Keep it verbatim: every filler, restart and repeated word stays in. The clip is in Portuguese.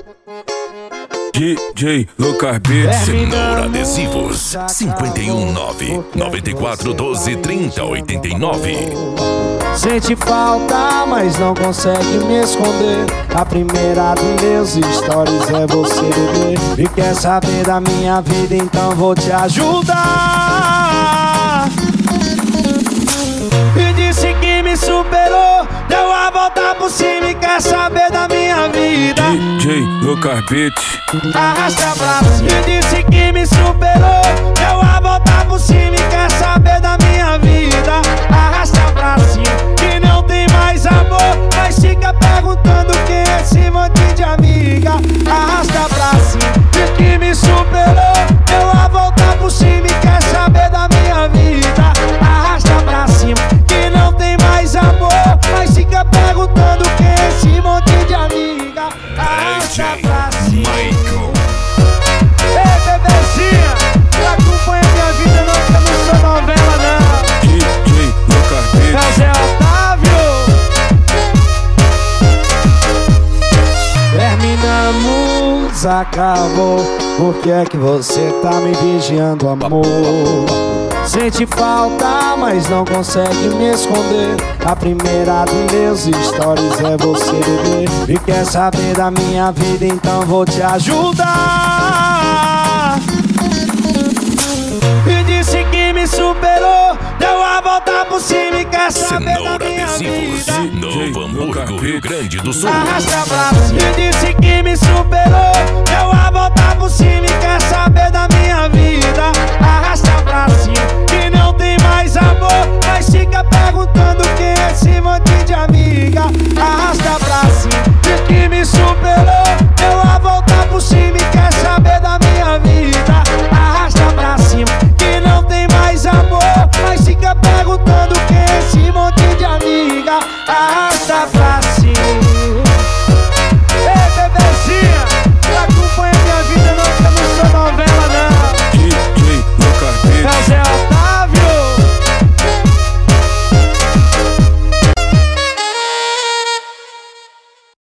D J Lucas Beats. Cenoura Adesivos cinco um nove, nove quatro um dois, três zero oito nove. Sente falta, mas não consegue me esconder. A primeira dos meus stories é você, bebê. E quer saber da minha vida, então vou te ajudar. E disse que me superou, deu a volta por cima e quer saber da minha vida. D J Lucas Beats. Arrasta pra cima. E disse que me superou, deu a volta por cima e quer saber da minha vida. Arrasta pra cima, que não tem mais amor, mas fica perguntando quem é esse monte de amiga. Arrasta pra cima. Diz que me superou, deu a volta por cima e quer saber da minha vida. Arrasta pra cima, que não tem mais amor, mas fica perguntando quem é esse monte de amiga. Arrasta pra cima. Ei, bebezinha, não acompanha minha vida não, que eu não sou novela não. D J Lucas Beats. É Zé Otávio. Terminamos, acabou. Por que é que você tá me vigiando, amor? Sente falta, mas não consegue me esconder. A primeira dos meus stories é você, bebê. E quer saber da minha vida, então vou te ajudar. E disse que me superou, deu a volta por cima e quer saber Cenoura da minha Adesivos, vida. Novo Hamburgo, Rio Grande do Sul. Arrasta pra cima. E disse que me superou,